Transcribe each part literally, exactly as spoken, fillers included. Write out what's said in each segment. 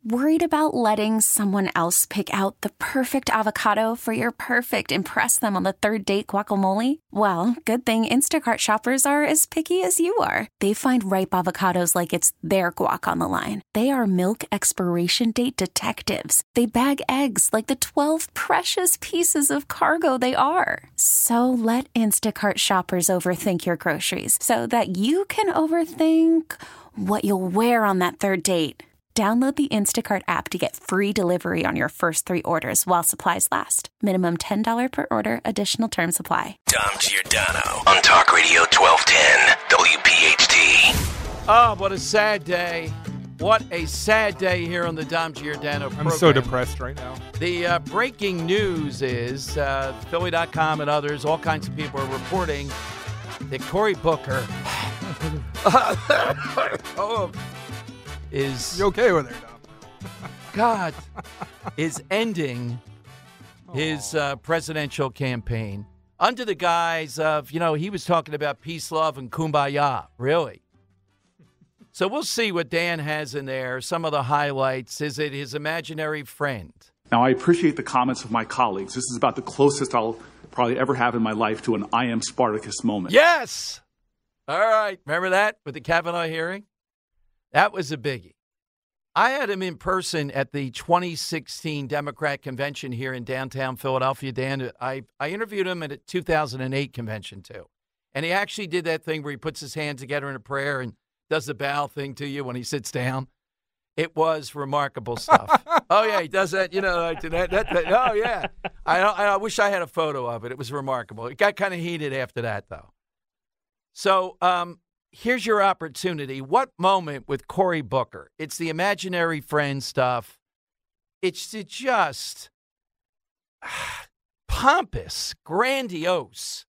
Worried about letting someone else pick out the perfect avocado for your perfect impress them on the third date guacamole? Well, good thing Instacart shoppers are as picky as you are. They find ripe avocados like it's their guac on the line. They are milk expiration date detectives. They bag eggs like the twelve precious pieces of cargo they are. So let Instacart shoppers overthink your groceries so that you can overthink what you'll wear on that third date. Download the Instacart app to get free delivery on your first three orders while supplies last. Minimum ten dollars per order. Additional terms apply. Dom Giordano on Talk Radio twelve ten W P H T. Oh, what a sad day. What a sad day here on the Dom Giordano program. I'm so depressed right now. The uh, breaking news is uh, Philly dot com and others, all kinds of people are reporting that Cory Booker oh, is... You okay with it, Dom? God, is ending his uh, presidential campaign under the guise of, you know, he was talking about peace, love, and kumbaya, really. So we'll see what Dan has in there, some of the highlights. Is it his imaginary friend? Now, I appreciate the comments of my colleagues. This is about the closest I'll probably ever have in my life to an I am Spartacus moment. Yes! All right. Remember that with the Kavanaugh hearing? That was a biggie. I had him in person at the twenty sixteen Democrat convention here in downtown Philadelphia, Dan. I, I interviewed him at a two thousand eight convention, too. And he actually did that thing where he puts his hands together in a prayer and does the bow thing to you when he sits down. It was remarkable stuff. Oh, yeah, he does that, you know, like that, that, that. Oh, yeah. I, I wish I had a photo of it. It was remarkable. It got kind of heated after that, though. So um, here's your opportunity. What moment with Cory Booker? It's the imaginary friend stuff. It's just pompous, grandiose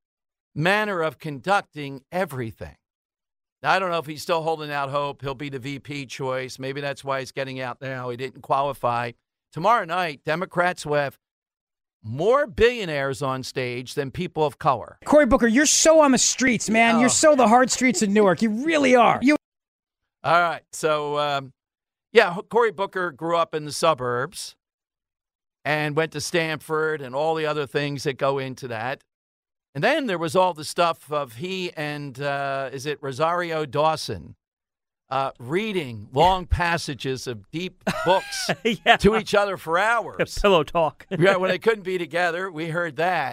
manner of conducting everything. Now, I don't know if he's still holding out hope. He'll be the V P choice. Maybe that's why he's getting out now. He didn't qualify. Tomorrow night, Democrats will have more billionaires on stage than people of color. Cory Booker, you're so on the streets, man. Oh. You're so the hard streets of Newark. You really are. You. All right. So, um, yeah, Cory Booker grew up in the suburbs and went to Stanford and all the other things that go into that. And then there was all the stuff of he and, uh, is it Rosario Dawson, uh, reading long passages of deep books yeah. to each other for hours. Pillow talk. Yeah, when they couldn't be together, we heard that.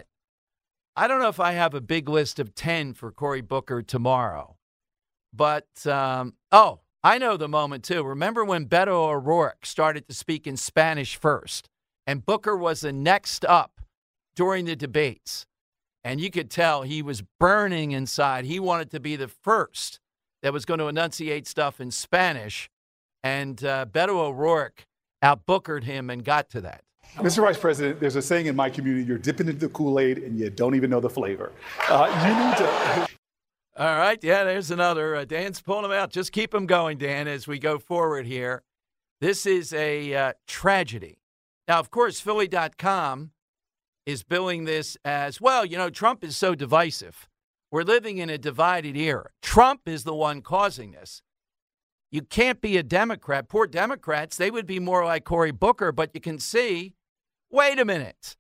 I don't know if I have a big list of ten for Cory Booker tomorrow. But, um, oh, I know the moment, too. Remember when Beto O'Rourke started to speak in Spanish first, and Booker was the next up during the debates? And you could tell he was burning inside. He wanted to be the first that was going to enunciate stuff in Spanish. And uh, Beto O'Rourke out-Bookered him and got to that. Mister Vice President, there's a saying in my community, you're dipping into the Kool-Aid and you don't even know the flavor. Uh, you need to... All right, yeah, there's another. Uh, Dan's pulling them out. Just keep them going, Dan, as we go forward here. This is a uh, tragedy. Now, of course, Philly dot com is billing this as, well, you know, Trump is so divisive. We're living in a divided era. Trump is the one causing this. You can't be a Democrat. Poor Democrats, they would be more like Cory Booker, but you can see, wait a minute.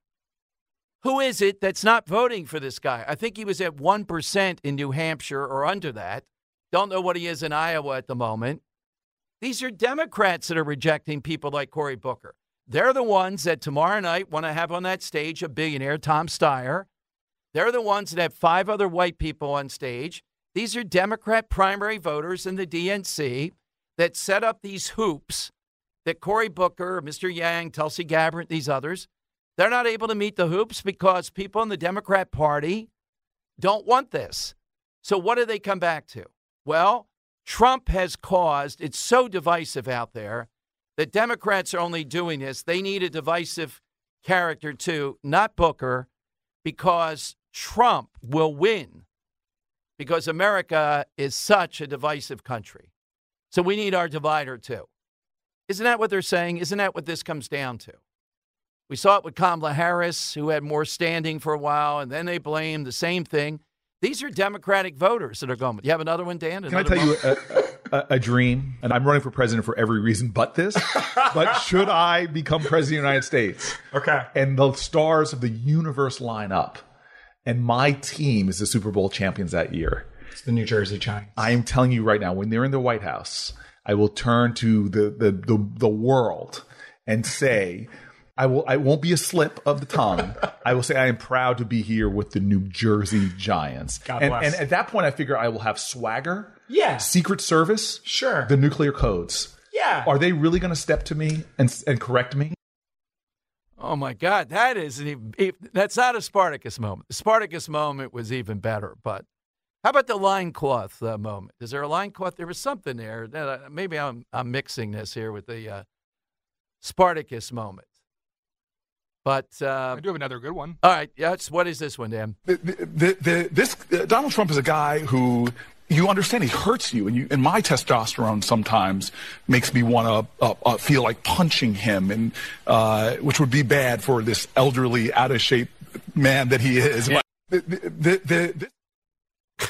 Who is it that's not voting for this guy? I think he was at one percent in New Hampshire or under that. Don't know what he is in Iowa at the moment. These are Democrats that are rejecting people like Cory Booker. They're the ones that tomorrow night want to have on that stage a billionaire, Tom Steyer. They're the ones that have five other white people on stage. These are Democrat primary voters in the D N C that set up these hoops that Cory Booker, Mister Yang, Tulsi Gabbard, these others, they're not able to meet the hoops because people in the Democrat Party don't want this. So what do they come back to? Well, Trump has caused, it's so divisive out there, that Democrats are only doing this. They need a divisive character, too, not Booker, because Trump will win because America is such a divisive country. So we need our divider, too. Isn't that what they're saying? Isn't that what this comes down to? We saw it with Kamala Harris, who had more standing for a while, and then they blamed the same thing. These are Democratic voters that are going. You have another one, Dan? Can I tell you, uh, a, a dream, and I'm running for president for every reason but this. But should I become president of the United States? Okay. And the stars of the universe line up, and my team is the Super Bowl champions that year. It's the New Jersey Giants. I am telling you right now, when they're in the White House, I will turn to the the the, the world and say, I will. I won't be a slip of the tongue. I will say I am proud to be here with the New Jersey Giants. God and, bless. and at that point, I figure I will have swagger. Yeah. Secret Service. Sure. The nuclear codes. Yeah. Are they really going to step to me and and correct me? Oh, my God. That is an, that's not a Spartacus moment. The Spartacus moment was even better. But how about the loincloth uh, moment? Is there a loincloth? There was something there. That I, maybe I'm, I'm mixing this here with the uh, Spartacus moment. But uh, I do have another good one. All right. Yes. What is this one, Dan? The, the, the, this uh, Donald Trump is a guy who you understand he hurts you, and you and my testosterone sometimes makes me want to uh, uh, feel like punching him, and uh, which would be bad for this elderly, out of shape man that he is. Yeah. The, the, the, the,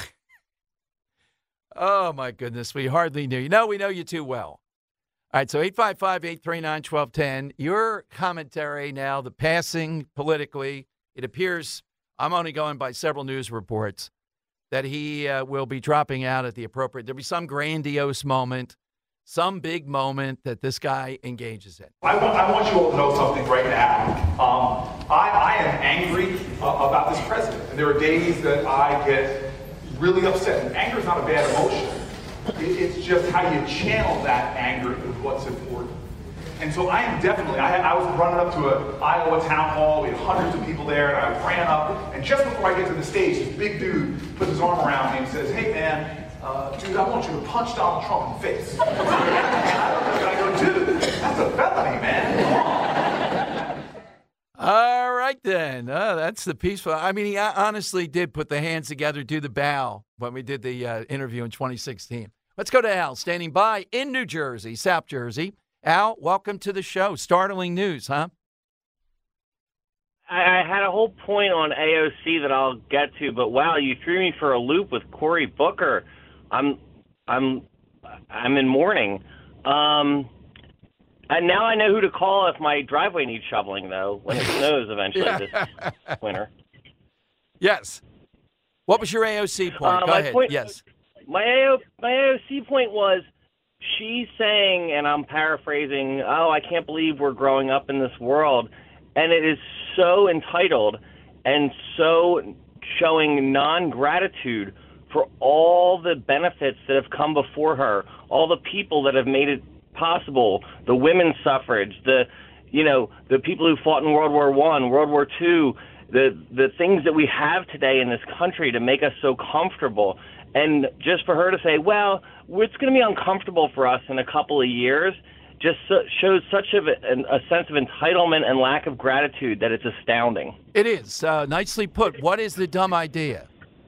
Oh, my goodness. We hardly knew you. No, we know you too well. All right, so eight five five, eight three nine, one two one zero. Your commentary now, the passing politically, it appears, I'm only going by several news reports, that he uh, will be dropping out at the appropriate, there'll be some grandiose moment, some big moment that this guy engages in. I want, I want you all to know something right now. Um, I, I am angry uh, about this president. And there are days that I get really upset. And anger is not a bad emotion. It's just how you channel that anger is what's important. And so I am definitely, I, I was running up to a Iowa town hall, we had hundreds of people there, and I ran up, and just before I get to the stage, this big dude puts his arm around me and says, hey man, uh, dude, I want you to punch Donald Trump in the face. And I look at him and I go, dude, that's a felony, man. Come on. All right, then. Uh, that's the peaceful. I mean, he honestly did put the hands together, do the bow when we did the uh, interview in twenty sixteen. Let's go to Al, standing by in New Jersey, South Jersey. Al, welcome to the show. Startling news, huh? I, I had a whole point on A O C that I'll get to, but wow, you threw me for a loop with Cory Booker. I'm, I'm, I'm in mourning. Um, and now I know who to call if my driveway needs shoveling, though, when it snows eventually this winter. Yes. What was your A O C point? Uh, Go my ahead. Point, yes. My A O, my A O C point was, she's saying, and I'm paraphrasing, oh, I can't believe we're growing up in this world. And it is so entitled and so showing non-gratitude for all the benefits that have come before her, all the people that have made it possible, the women's suffrage, the, you know, the people who fought in World War One, World War Two, the, the things that we have today in this country to make us so comfortable. And just for her to say, well, it's going to be uncomfortable for us in a couple of years, just so, shows such a, a sense of entitlement and lack of gratitude that it's astounding. It is. Uh, nicely put. What is the dumb idea?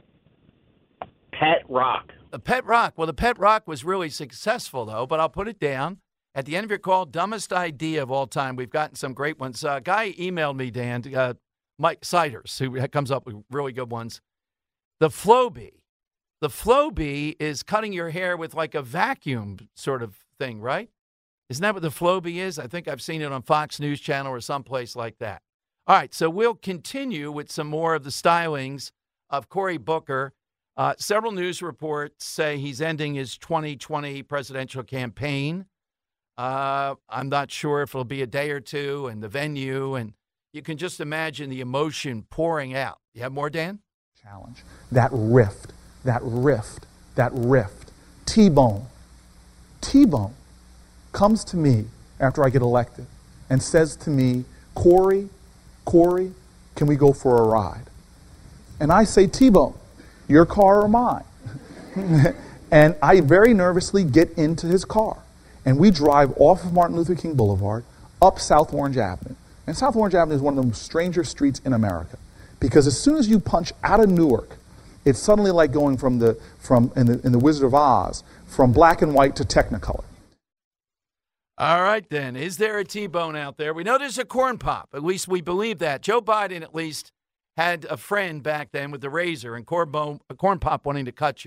Pet rock. The pet rock. Well, the pet rock was really successful, though, but I'll put it down. At the end of your call, dumbest idea of all time. We've gotten some great ones. A uh, guy emailed me, Dan, uh, Mike Siders, who comes up with really good ones. The Flowbee. The Flowbee is cutting your hair with like a vacuum sort of thing, right? Isn't that what the Flowbee is? I think I've seen it on Fox News Channel or someplace like that. All right, so we'll continue with some more of the stylings of Cory Booker. Uh, several news reports say he's ending his twenty twenty presidential campaign. Uh, I'm not sure if it'll be a day or two and the venue, and you can just imagine the emotion pouring out. You have more, Dan? Challenge. That rift. That rift, that rift. T-Bone, T-Bone comes to me after I get elected and says to me, Cory, Cory, can we go for a ride? And I say, T-Bone, your car or mine? And I very nervously get into his car. And we drive off of Martin Luther King Boulevard up South Orange Avenue. And South Orange Avenue is one of the stranger streets in America. Because as soon as you punch out of Newark, it's suddenly like going from the from in the in the Wizard of Oz from black and white to Technicolor. All right, then. Is there a T-bone out there? We know there's a corn pop. At least we believe that. Joe Biden at least had a friend back then with the razor and corn, bone, a corn pop wanting to cut you.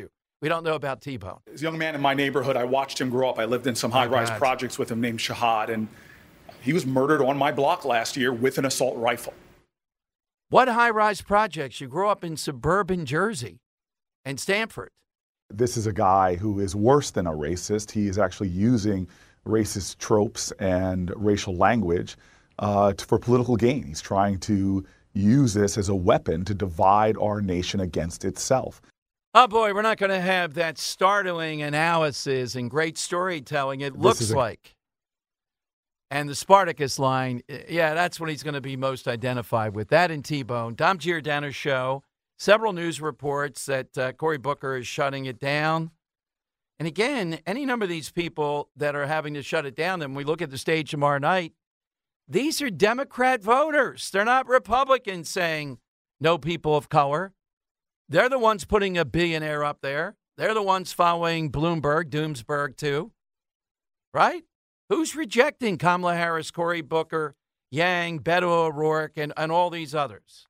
We don't know about T-Bone. As a young man in my neighborhood, I watched him grow up. I lived in some high-rise oh, projects with him named Shahad, and he was murdered on my block last year with an assault rifle. What high-rise projects? You grew up in suburban Jersey and Stamford. This is a guy who is worse than a racist. He is actually using racist tropes and racial language uh, for political gain. He's trying to use this as a weapon to divide our nation against itself. Oh, boy, we're not going to have that startling analysis and great storytelling, it looks a- like. And the Spartacus line, yeah, that's what he's going to be most identified with. That and T-Bone. Dom Giordano Show. Several news reports that uh, Cory Booker is shutting it down. And again, any number of these people that are having to shut it down, and we look at the stage tomorrow night, these are Democrat voters. They're not Republicans saying no people of color. They're the ones putting a billionaire up there. They're the ones following Bloomberg, Doomsburg, too. Right? Who's rejecting Kamala Harris, Cory Booker, Yang, Beto O'Rourke, and, and all these others?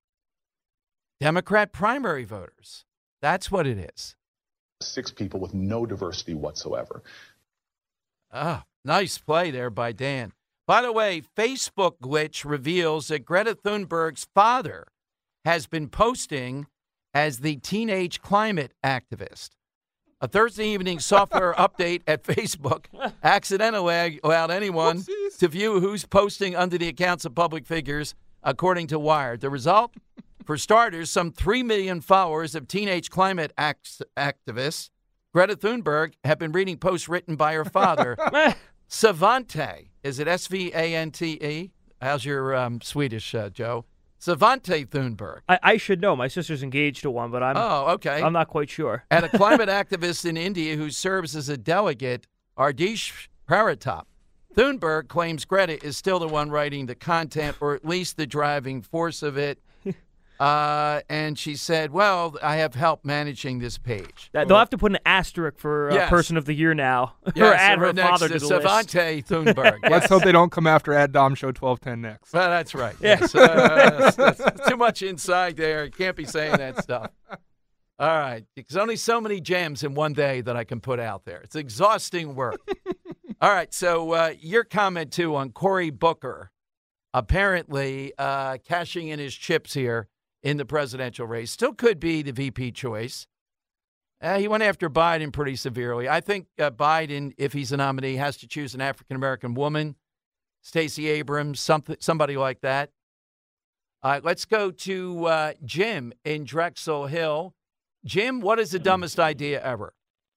Democrat primary voters. That's what it is. Six people with no diversity whatsoever. Ah, nice play there by Dan. By the way, Facebook glitch reveals that Greta Thunberg's father has been posting as the teenage climate activist. A Thursday evening software update at Facebook accidentally allowed anyone Whoopsies. to view who's posting under the accounts of public figures, according to Wired. The result? For starters, some three million followers of teenage climate act- activists, Greta Thunberg, have been reading posts written by her father, Svante. Is it S V A N T E? How's your um, Swedish, uh, Joe? Svante Thunberg. I, I should know. My sister's engaged to one, but I'm oh, okay. I'm not quite sure. And a climate activist in India who serves as a delegate, Ardish Paratap. Thunberg claims Greta is still the one writing the content, or at least the driving force of it. Uh, and she said, well, I have help managing this page. That, they'll have to put an asterisk for uh, yes. Person of the Year now. Yes, or add her next father to, to the Svante list. Thunberg. Yes. Let's hope they don't come after Ad Dom Show twelve ten next. Well, that's right. Yes. uh, that's, that's too much inside there. You can't be saying that stuff. All right. There's only so many gems in one day that I can put out there. It's exhausting work. All right. So uh, your comment, too, on Cory Booker apparently uh, cashing in his chips here in the presidential race. Still could be the V P choice. Uh, he went after Biden pretty severely. I think uh, Biden, if he's a nominee, has to choose an African-American woman, Stacey Abrams, something, somebody like that. All right, let's go to uh, Jim in Drexel Hill. Jim, what is the dumbest idea ever?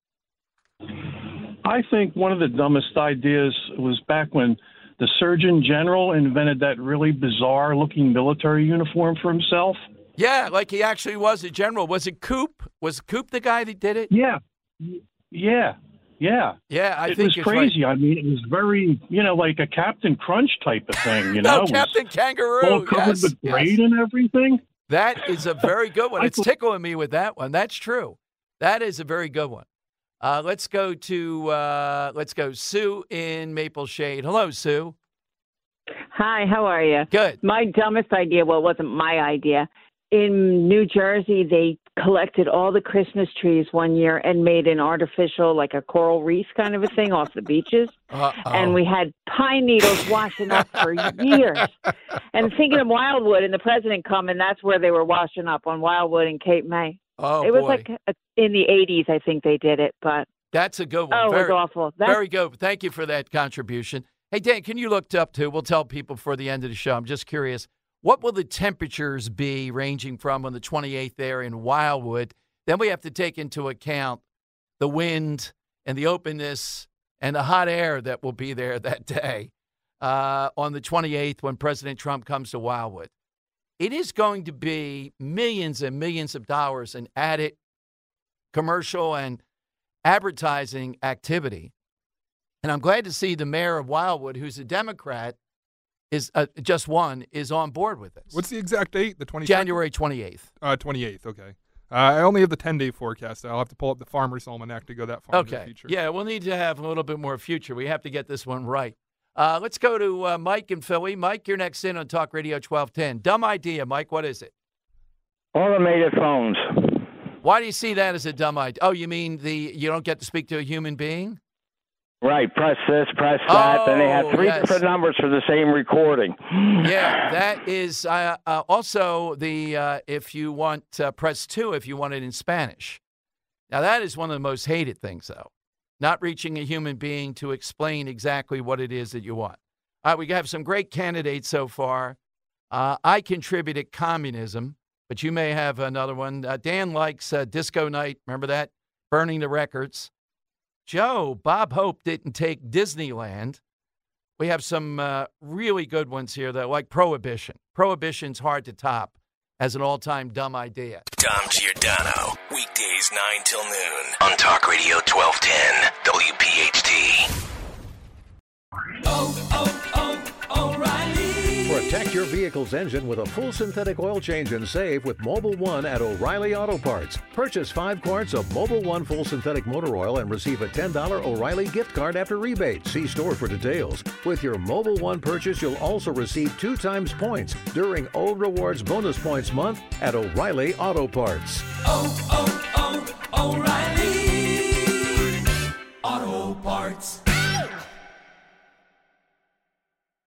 I think one of the dumbest ideas was back when the Surgeon General invented that really bizarre-looking military uniform for himself. Yeah, like he actually was a general. Was it Coop? Was Coop the guy that did it? Yeah, yeah, yeah. Yeah, I it think was it's crazy. Right. I mean, it was very, you know, like a Captain Crunch type of thing. You no, know, Captain Kangaroo, all covered yes, with yes. braid and everything. That is a very good one. It's tickling me with that one. That's true. That is a very good one. Uh, let's go to uh, let's go Sue in Maple Shade. Hello, Sue. Hi, how are you? Good. My dumbest idea, well, it wasn't my idea. In New Jersey, they collected all the Christmas trees one year and made an artificial, like a coral reef kind of a thing off the beaches. Uh-oh. And we had pine needles washing up for years. And thinking of Wildwood and the president coming, that's where they were washing up, on Wildwood and Cape May. Oh, it was boy. like a, in the eighties, I think they did it, but that's a good one. Oh, very, it was awful. That's, very good. Thank you for that contribution. Hey, Dan, can you look up to? We'll tell people for the end of the show. I'm just curious. What will the temperatures be ranging from on the twenty-eighth there in Wildwood? Then we have to take into account the wind and the openness and the hot air that will be there that day uh, on the twenty-eighth when President Trump comes to Wildwood. It is going to be millions and millions of dollars in added commercial and advertising activity. And I'm glad to see the mayor of Wildwood, who's a Democrat, is uh, just one, is on board with this. What's the exact date? The twenty January twenty-eighth. Uh, twenty-eighth, okay. Uh, I only have the ten-day forecast. I'll have to pull up the Farmer's Almanac to go that far into the Okay. future. Yeah, we'll need to have a little bit more future. We have to get this one right. Uh, let's go to uh, Mike in Philly. Mike, you're next in on Talk Radio twelve ten. Dumb idea, Mike. What is it? Automated phones. Why do you see that as a dumb idea? Oh, you mean the you don't get to speak to a human being? Right, press this, press that. Oh, then they have three yes. different numbers for the same recording. Yeah, that is uh, uh, also the uh, if you want uh, press two if you want it in Spanish. Now that is one of the most hated things, though, not reaching a human being to explain exactly what it is that you want. All right, we have some great candidates so far. Uh, I contributed communism, but you may have another one. Uh, Dan likes uh, Disco Night. Remember that? Burning the records. Joe, Bob Hope didn't take Disneyland. We have some uh, really good ones here, though, like Prohibition. Prohibition's hard to top as an all-time dumb idea. Dom Giordano, weekdays nine till noon on Talk Radio twelve ten W P H T. Oh, oh, oh, O'Reilly. Protect your vehicle's engine with a full synthetic oil change and save with Mobil one at O'Reilly Auto Parts. Purchase five quarts of Mobil one full synthetic motor oil and receive a ten dollars O'Reilly gift card after rebate. See store for details. With your Mobil one purchase, you'll also receive two times points during O Rewards Bonus Points Month at O'Reilly Auto Parts. Oh, oh, oh, O'Reilly Auto Parts.